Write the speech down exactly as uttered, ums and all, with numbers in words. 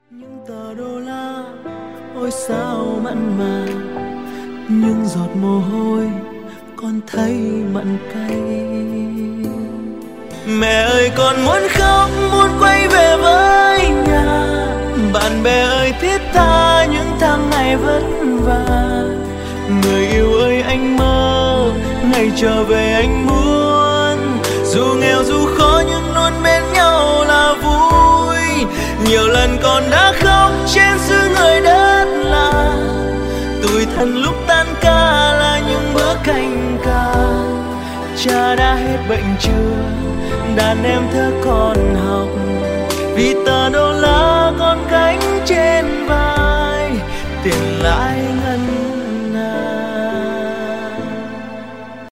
Những tờ đô la ôi sao mặn mà, những giọt mồ hôi con thấy mặn cay. Mẹ ơi con muốn khóc, muốn quay về với nhà. Bạn bè ơi thiết tha những tháng ngày vất vả. Người yêu ơi anh mơ ngày trở về anh muốn. Dù nghèo dù khó nhưng luôn bên nhau là vui. Nhiều lần con đã khóc trên xứ người đất lạ. Tủi thân lúc tan ca là những bữa canh ca. Cha đã hết bệnh chưa, đàn em thơ còn học. Vì tờ đô la con gánh trên vai, tiền lãi